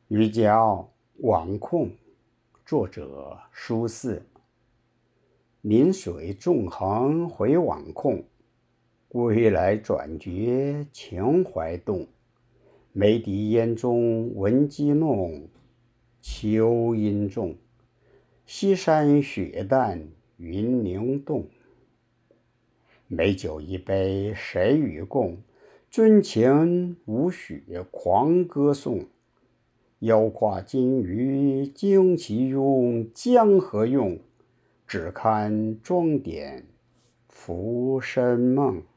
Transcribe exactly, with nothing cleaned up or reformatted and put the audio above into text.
渔家王控，作者苏轼。临水纵横回网空，归来转觉情怀动。梅笛烟中闻鸡弄，秋阴重，西山雪淡云凝冻。美酒一杯谁与共？樽情无许狂歌颂。腰跨金鱼惊其拥，江河用？只堪装点浮生梦。